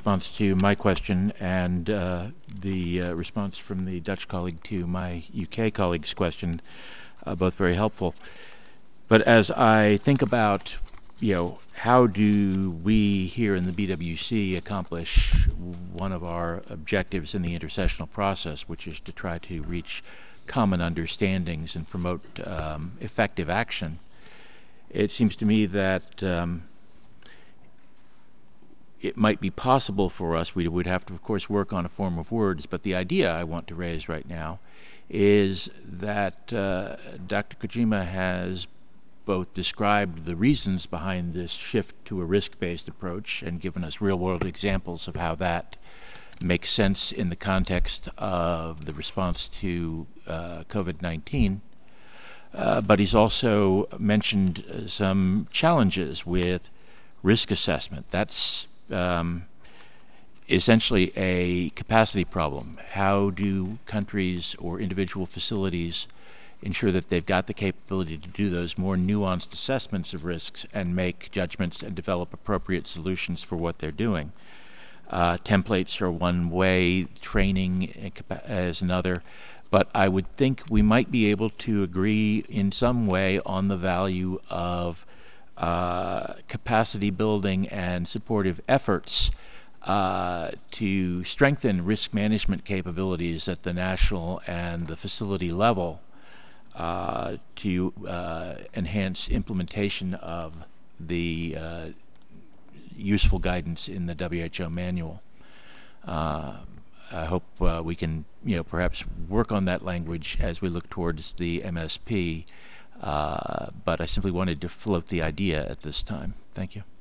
response to my question and the response from the Dutch colleague to my UK colleague's question, both very helpful. But as I think about, how do we here in the BWC accomplish one of our objectives in the intersessional process, which is to try to reach common understandings and promote effective action, it seems to me that it might be possible for us, we would have to, of course, work on a form of words, but the idea I want to raise right now is that Dr. Kojima has both described the reasons behind this shift to a risk-based approach and given us real-world examples of how that makes sense in the context of the response to COVID-19. But he's also mentioned some challenges with risk assessment. That's essentially a capacity problem. How do countries or individual facilities ensure that they've got the capability to do those more nuanced assessments of risks and make judgments and develop appropriate solutions for what they're doing? Templates are one way, training is another, but I would think we might be able to agree in some way on the value of capacity building and supportive efforts to strengthen risk management capabilities at the national and the facility level to enhance implementation of the useful guidance in the WHO manual. I hope we can, perhaps work on that language as we look towards the MSP, but I simply wanted to float the idea at this time. Thank you.